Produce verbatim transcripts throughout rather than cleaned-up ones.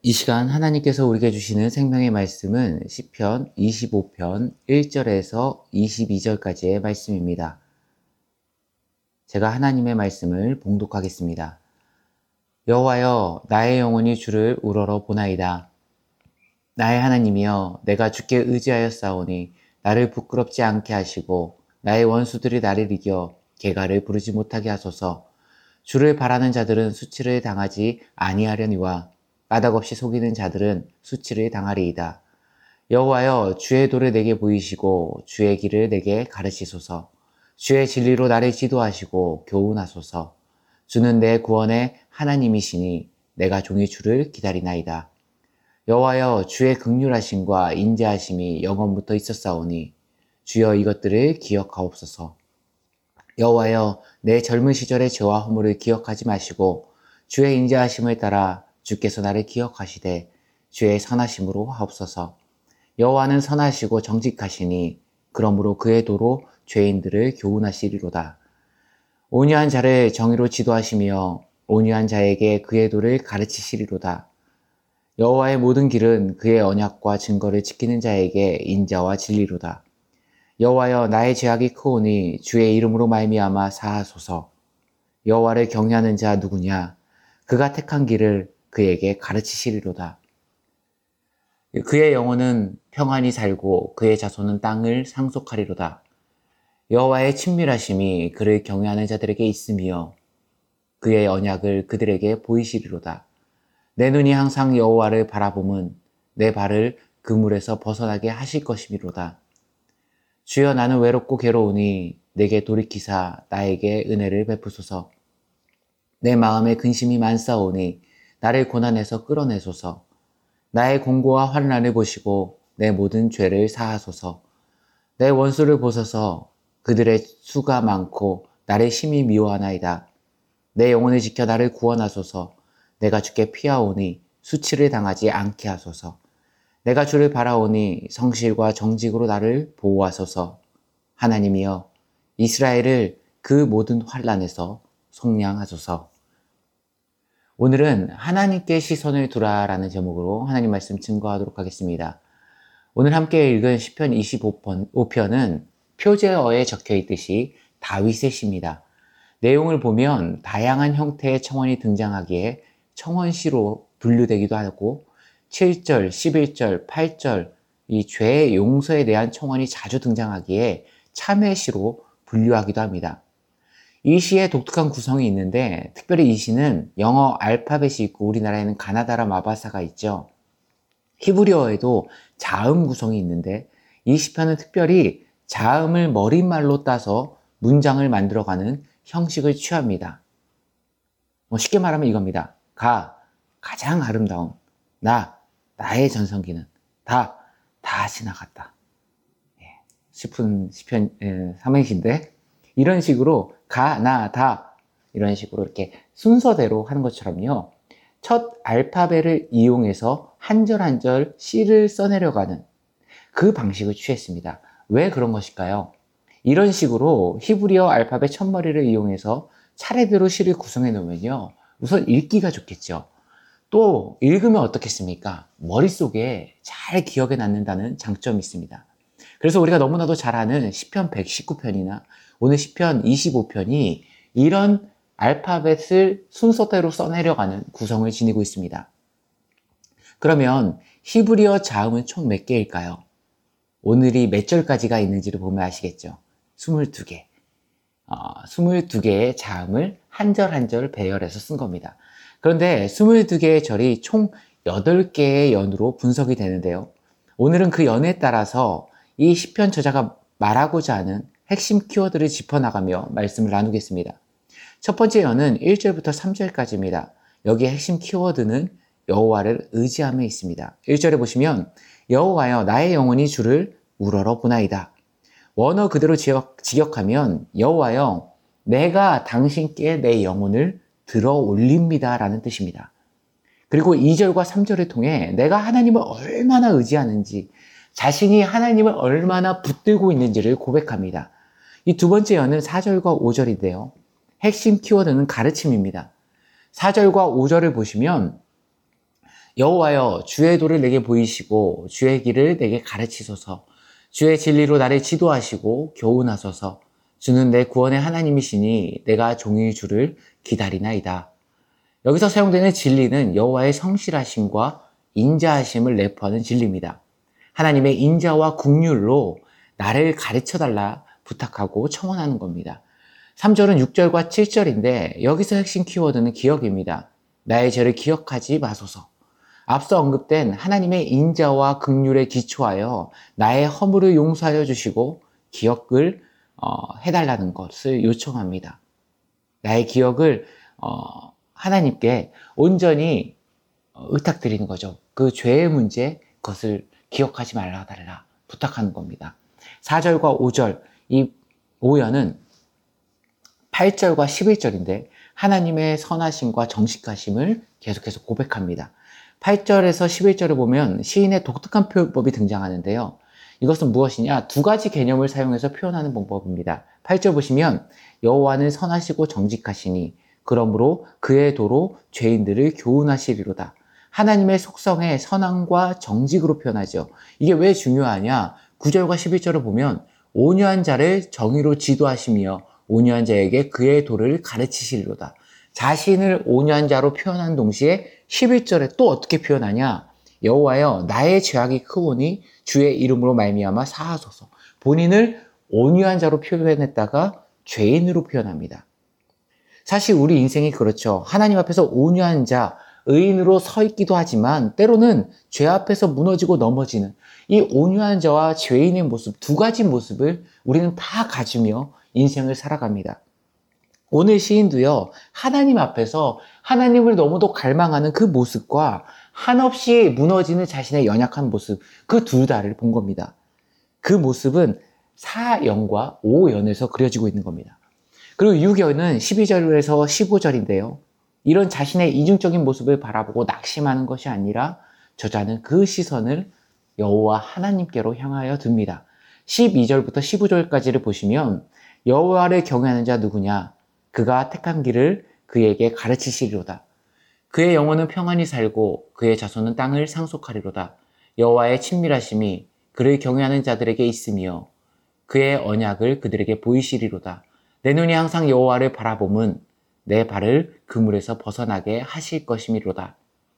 이 시간 하나님께서 우리에게 주시는 생명의 말씀은 시편 이십오 편 일 절에서 이십이 절까지의 말씀입니다. 제가 하나님의 말씀을 봉독하겠습니다. 여호와여, 나의 영혼이 주를 우러러 보나이다. 나의 하나님이여, 내가 주께 의지하였사오니 나를 부끄럽지 않게 하시고 나의 원수들이 나를 이겨 개가를 부르지 못하게 하소서. 주를 바라는 자들은 수치를 당하지 아니하려니와 까닭없이 속이는 자들은 수치를 당하리이다. 여호와여, 주의 도를 내게 보이시고 주의 길을 내게 가르치소서. 주의 진리로 나를 지도하시고 교훈하소서. 주는 내 구원의 하나님이시니 내가 종이 주를 기다리나이다. 여호와여, 주의 긍휼하심과 인자하심이 영원부터 있었사오니 주여 이것들을 기억하옵소서. 여호와여, 내 젊은 시절의 죄와 허물을 기억하지 마시고 주의 인자하심을 따라 주께서 나를 기억하시되 주의 선하심으로 하옵소서. 여호와는 선하시고 정직하시니 그러므로 그의 도로 죄인들을 교훈하시리로다. 온유한 자를 정의로 지도하시며 온유한 자에게 그의 도를 가르치시리로다. 여호와의 모든 길은 그의 언약과 증거를 지키는 자에게 인자와 진리로다. 여호와여, 나의 죄악이 크오니 주의 이름으로 말미암아 사하소서. 여호와를 경외하는 자 누구냐? 그가 택한 길을 그에게 가르치시리로다. 그의 영혼은 평안히 살고 그의 자손은 땅을 상속하리로다. 여호와의 친밀하심이 그를 경외하는 자들에게 있으며 그의 언약을 그들에게 보이시리로다. 내 눈이 항상 여호와를 바라봄은 내 발을 그물에서 벗어나게 하실 것이미로다. 주여, 나는 외롭고 괴로우니 내게 돌이키사 나에게 은혜를 베푸소서. 내 마음에 근심이 많사오니 나를 고난에서 끌어내소서. 나의 공고와 환난을 보시고 내 모든 죄를 사하소서. 내 원수를 보소서. 그들의 수가 많고 나를 심히 미워하나이다. 내 영혼을 지켜 나를 구원하소서. 내가 주께 피하오니 수치를 당하지 않게 하소서. 내가 주를 바라오니 성실과 정직으로 나를 보호하소서. 하나님이여, 이스라엘을 그 모든 환난에서 속량하소서. 오늘은 하나님께 시선을 두라라는 제목으로 하나님 말씀 증거하도록 하겠습니다. 오늘 함께 읽은 시편 이십오 편은 표제어에 적혀 있듯이 다윗의 시입니다. 내용을 보면 다양한 형태의 청원이 등장하기에 청원시로 분류되기도 하고 칠 절, 십일 절, 팔 절 이 죄의 용서에 대한 청원이 자주 등장하기에 참회시로 분류하기도 합니다. 이 시에 독특한 구성이 있는데 특별히 이 시는 영어 알파벳이 있고 우리나라에는 가나다라 마바사가 있죠. 히브리어에도 자음 구성이 있는데 이 시편은 특별히 자음을 머릿말로 따서 문장을 만들어가는 형식을 취합니다. 뭐 쉽게 말하면 이겁니다. 가, 가장 아름다운. 나, 나의 전성기는. 다, 다 지나갔다. 예, 싶은 시편 예, 삼행시인데 이런 식으로 가, 나, 다 이런 식으로 이렇게 순서대로 하는 것처럼요. 첫 알파벳을 이용해서 한 절 한 절 시를 써내려가는 그 방식을 취했습니다. 왜 그런 것일까요? 이런 식으로 히브리어 알파벳 첫머리를 이용해서 차례대로 시를 구성해 놓으면요. 우선 읽기가 좋겠죠. 또 읽으면 어떻겠습니까? 머릿속에 잘 기억에 남는다는 장점이 있습니다. 그래서 우리가 너무나도 잘 아는 시편 백십구 편이나 오늘 시편 이십오 편이 이런 알파벳을 순서대로 써내려가는 구성을 지니고 있습니다. 그러면 히브리어 자음은 총 몇 개일까요? 오늘이 몇 절까지가 있는지를 보면 아시겠죠? 스물두 개. 어, 스물두 개의 자음을 한 절 한 절 배열해서 쓴 겁니다. 그런데 스물두 개의 절이 총 여덟 개의 연으로 분석이 되는데요. 오늘은 그 연에 따라서 이 시편 저자가 말하고자 하는 핵심 키워드를 짚어나가며 말씀을 나누겠습니다. 첫 번째 연은 일 절부터 삼 절까지입니다. 여기에 핵심 키워드는 여호와를 의지함에 있습니다. 일 절에 보시면 여호와여, 나의 영혼이 주를 우러러 보나이다. 원어 그대로 직역하면 여호와여, 내가 당신께 내 영혼을 들어 올립니다 라는 뜻입니다. 그리고 이 절과 삼 절을 통해 내가 하나님을 얼마나 의지하는지, 자신이 하나님을 얼마나 붙들고 있는지를 고백합니다. 이 두 번째 연은 사 절과 오 절인데요. 핵심 키워드는 가르침입니다. 사 절과 오 절을 보시면 여호와여 주의 도를 내게 보이시고 주의 길을 내게 가르치소서. 주의 진리로 나를 지도하시고 교훈하소서. 주는 내 구원의 하나님이시니 내가 종일 주를 기다리나이다. 여기서 사용되는 진리는 여호와의 성실하심과 인자하심을 내포하는 진리입니다. 하나님의 인자와 긍휼로 나를 가르쳐달라 부탁하고 청원하는 겁니다. 삼 절은 육 절과 칠 절인데 여기서 핵심 키워드는 기억입니다. 나의 죄를 기억하지 마소서. 앞서 언급된 하나님의 인자와 긍휼에 기초하여 나의 허물을 용서하여 주시고 기억을 어, 해달라는 것을 요청합니다. 나의 기억을 어, 하나님께 온전히 의탁드리는 거죠. 그 죄의 문제, 그것을 기억하지 말라 달라 부탁하는 겁니다. 사 절과 오 절, 이 오연은 팔 절과 십일 절인데 하나님의 선하심과 정직하심을 계속해서 고백합니다. 팔 절에서 십일 절을 보면 시인의 독특한 표현법이 등장하는데요. 이것은 무엇이냐? 두 가지 개념을 사용해서 표현하는 방법입니다. 팔 절 보시면 여호와는 선하시고 정직하시니 그러므로 그의 도로 죄인들을 교훈하시리로다. 하나님의 속성의 선함과 정직으로 표현하죠. 이게 왜 중요하냐? 구 절과 십일 절을 보면 온유한 자를 정의로 지도하시며 온유한 자에게 그의 도를 가르치시리로다. 자신을 온유한 자로 표현한 동시에 십일 절에 또 어떻게 표현하냐? 여호와여 나의 죄악이 크오니 주의 이름으로 말미암아 사하소서. 본인을 온유한 자로 표현했다가 죄인으로 표현합니다. 사실 우리 인생이 그렇죠. 하나님 앞에서 온유한 자, 의인으로 서 있기도 하지만 때로는 죄 앞에서 무너지고 넘어지는 이 온유한 자와 죄인의 모습, 두 가지 모습을 우리는 다 가지며 인생을 살아갑니다. 오늘 시인도요, 하나님 앞에서 하나님을 너무도 갈망하는 그 모습과 한없이 무너지는 자신의 연약한 모습, 그 둘 다를 본 겁니다. 그 모습은 사 연과 오 연에서 그려지고 있는 겁니다. 그리고 육 연은 십이 절에서 십오 절인데요. 이런 자신의 이중적인 모습을 바라보고 낙심하는 것이 아니라 저자는 그 시선을 여호와 하나님께로 향하여 듭니다. 십이 절부터 십오 절까지를 보시면 여호와를 경외하는 자 누구냐? 그가 택한 길을 그에게 가르치시리로다. 그의 영혼은 평안히 살고 그의 자손은 땅을 상속하리로다. 여호와의 친밀하심이 그를 경외하는 자들에게 있으며 그의 언약을 그들에게 보이시리로다. 내 눈이 항상 여호와를 바라봄은 내 발을 그물에서 벗어나게 하실 것이미로다.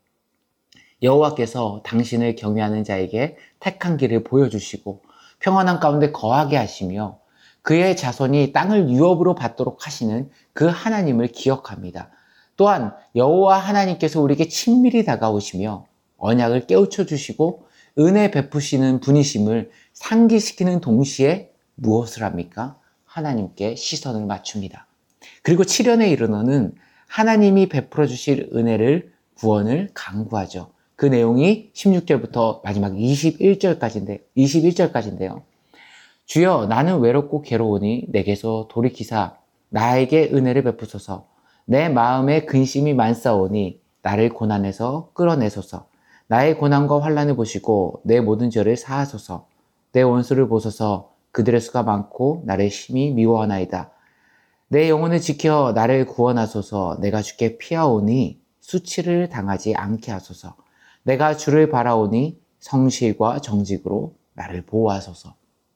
여호와께서 당신을 경외하는 자에게 택한 길을 보여주시고 평안한 가운데 거하게 하시며 그의 자손이 땅을 유업으로 받도록 하시는 그 하나님을 기억합니다. 또한 여호와 하나님께서 우리에게 친밀히 다가오시며 언약을 깨우쳐 주시고 은혜 베푸시는 분이심을 상기시키는 동시에 무엇을 합니까? 하나님께 시선을 맞춥니다. 그리고 칠 연에 이르러는 하나님이 베풀어 주실 은혜를 구원을 간구하죠. 그 내용이 십육 절부터 마지막 이십일 절까지인데, 이십일 절까지인데요. 주여 나는 외롭고 괴로우니 내게서 돌이키사 나에게 은혜를 베푸소서. 내 마음에 근심이 많사오니 나를 고난에서 끌어내소서. 나의 고난과 환난을 보시고 내 모든 죄를 사하소서. 내 원수를 보소서. 그들의 수가 많고 나를 심히 미워하나이다. 내 영혼을 지켜 나를 구원하소서. 내가 주께 피하오니 수치를 당하지 않게 하소서. 내가 주를 바라오니 성실과 정직으로 나를 보호하소서.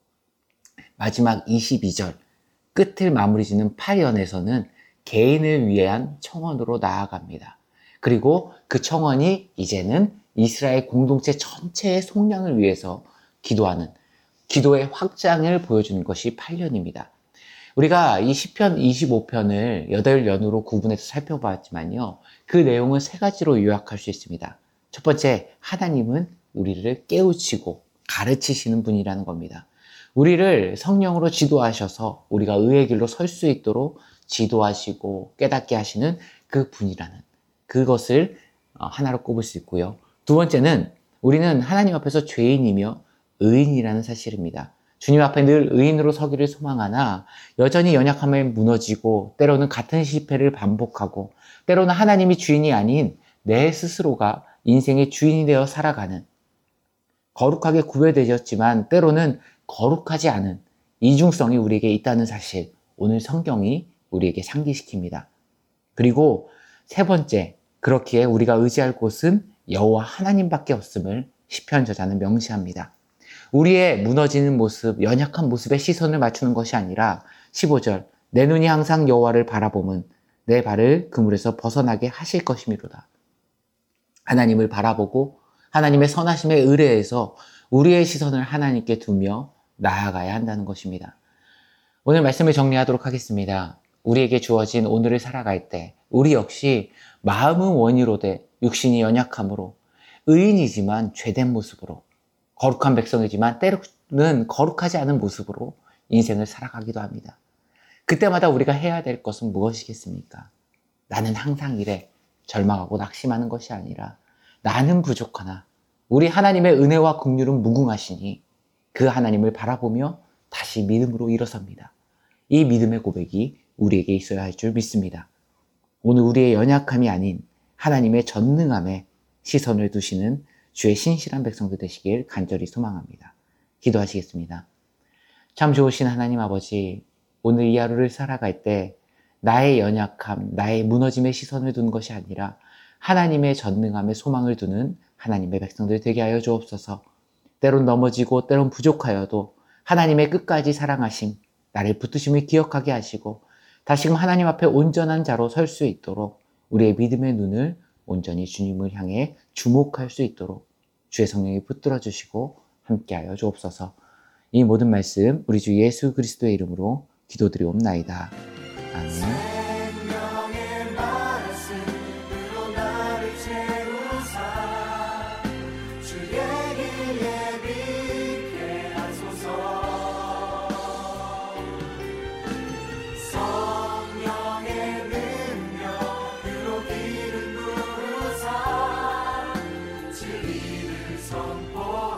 마지막 이십이 절 끝을 마무리 짓는 팔 연에서는 개인을 위한 청원으로 나아갑니다. 그리고 그 청원이 이제는 이스라엘 공동체 전체의 속량을 위해서 기도하는 기도의 확장을 보여주는 것이 팔 연입니다. 우리가 이 시편 이십오 편을 여덟 연으로 구분해서 살펴봤지만요. 그 내용은 세 가지로 요약할 수 있습니다. 첫 번째, 하나님은 우리를 깨우치고 가르치시는 분이라는 겁니다. 우리를 성령으로 지도하셔서 우리가 의의 길로 설 수 있도록 지도하시고 깨닫게 하시는 그 분이라는 그것을 하나로 꼽을 수 있고요. 두 번째는 우리는 하나님 앞에서 죄인이며 의인이라는 사실입니다. 주님 앞에 늘 의인으로 서기를 소망하나 여전히 연약함에 무너지고 때로는 같은 실패를 반복하고 때로는 하나님이 주인이 아닌 내 스스로가 인생의 주인이 되어 살아가는 거룩하게 구별되었지만 때로는 거룩하지 않은 이중성이 우리에게 있다는 사실 오늘 성경이 우리에게 상기시킵니다. 그리고 세 번째, 그렇기에 우리가 의지할 곳은 여호와 하나님밖에 없음을 시편 저자는 명시합니다. 우리의 무너지는 모습, 연약한 모습에 시선을 맞추는 것이 아니라 십오 절 내 눈이 항상 여호와를 바라보면 내 발을 그물에서 벗어나게 하실 것이미로다. 하나님을 바라보고 하나님의 선하심에 의뢰해서 우리의 시선을 하나님께 두며 나아가야 한다는 것입니다. 오늘 말씀을 정리하도록 하겠습니다. 우리에게 주어진 오늘을 살아갈 때 우리 역시 마음은 원이로되 육신이 연약함으로 의인이지만 죄된 모습으로 거룩한 백성이지만 때로는 거룩하지 않은 모습으로 인생을 살아가기도 합니다. 그때마다 우리가 해야 될 것은 무엇이겠습니까? 나는 항상 이래 절망하고 낙심하는 것이 아니라 나는 부족하나 우리 하나님의 은혜와 긍휼은 무궁하시니 그 하나님을 바라보며 다시 믿음으로 일어섭니다. 이 믿음의 고백이 우리에게 있어야 할 줄 믿습니다. 오늘 우리의 연약함이 아닌 하나님의 전능함에 시선을 두시는 주의 신실한 백성들 되시길 간절히 소망합니다. 기도하시겠습니다. 참 좋으신 하나님 아버지, 오늘 이 하루를 살아갈 때 나의 연약함, 나의 무너짐에 시선을 두는 것이 아니라 하나님의 전능함에 소망을 두는 하나님의 백성들 되게 하여 주옵소서. 때론 넘어지고 때론 부족하여도 하나님의 끝까지 사랑하심, 나를 붙드심을 기억하게 하시고 다시금 하나님 앞에 온전한 자로 설 수 있도록 우리의 믿음의 눈을 온전히 주님을 향해 주목할 수 있도록 주의 성령이 붙들어 주시고 함께하여 주옵소서. 이 모든 말씀 우리 주 예수 그리스도의 이름으로 기도드리옵나이다. 아멘. 생명의 말씀으로 나를 채우사 주의 길 예비케 하소서. 성령의 능력으로 길을 부르사 진리를 선포